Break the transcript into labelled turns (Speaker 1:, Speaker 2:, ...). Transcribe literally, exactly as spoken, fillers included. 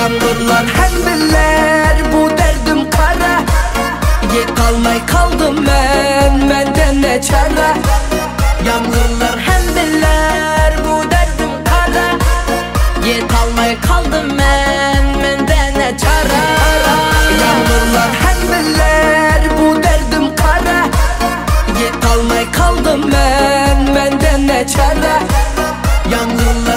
Speaker 1: Yağmurlar hem biller bu derdim kara. Yek kalmay kaldım ben, benden ne çare. Yağmurlar hem biller bu derdim kara. Yek kalmay kaldım ben, benden ne çare. Yağmurlar hem biller bu derdim kara. Yek kalmay kaldım ben, benden ne çare. Yağmurlar